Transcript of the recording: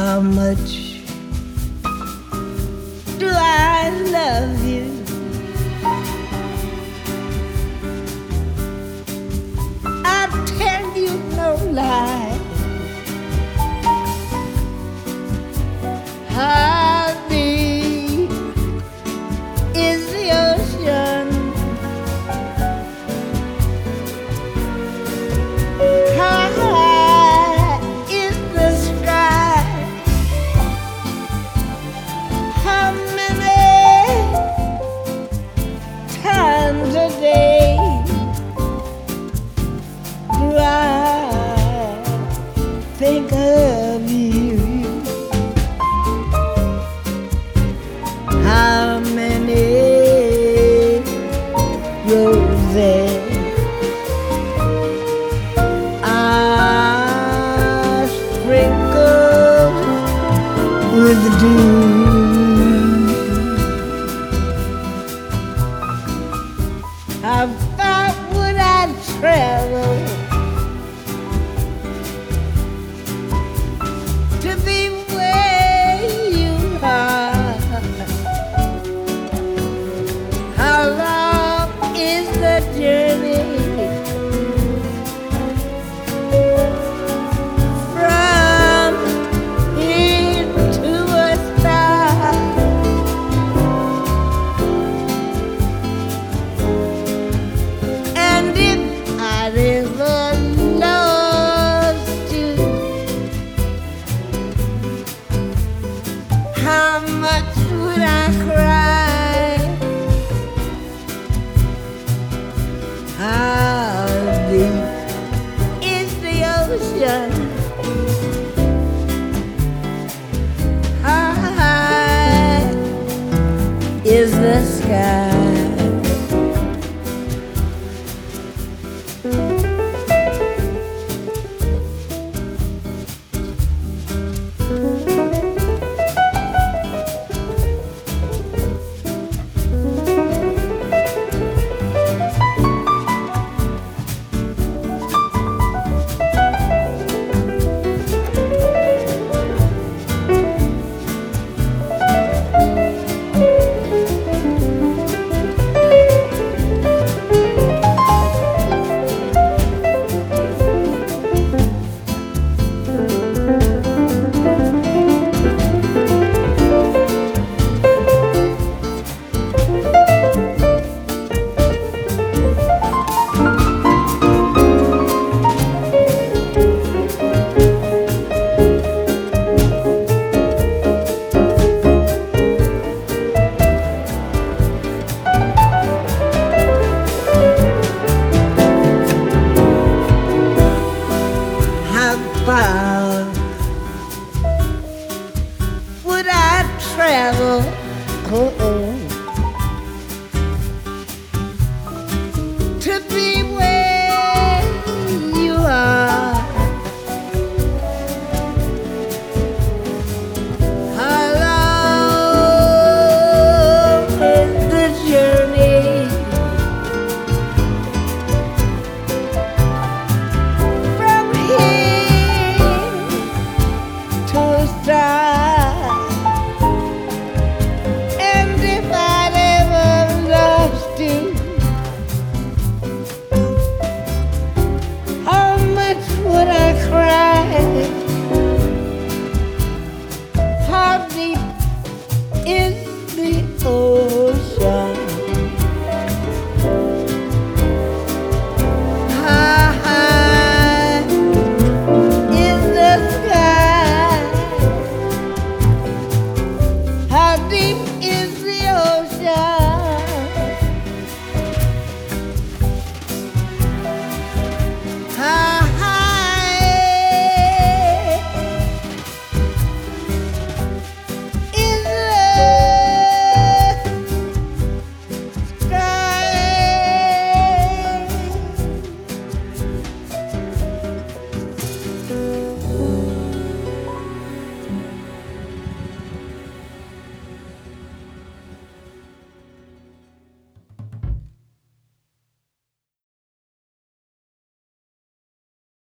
how much do I love you? I tell you no lie. How deep is the ocean? How high is the sky? How many times a day do I think of you? How many roses are sprinkled with dew? How far would I travel to be where you are? How long is the journey from here to a star? And if I'd ever lost you, how much would I cry? How deep is the ocean? How high is the sky? How far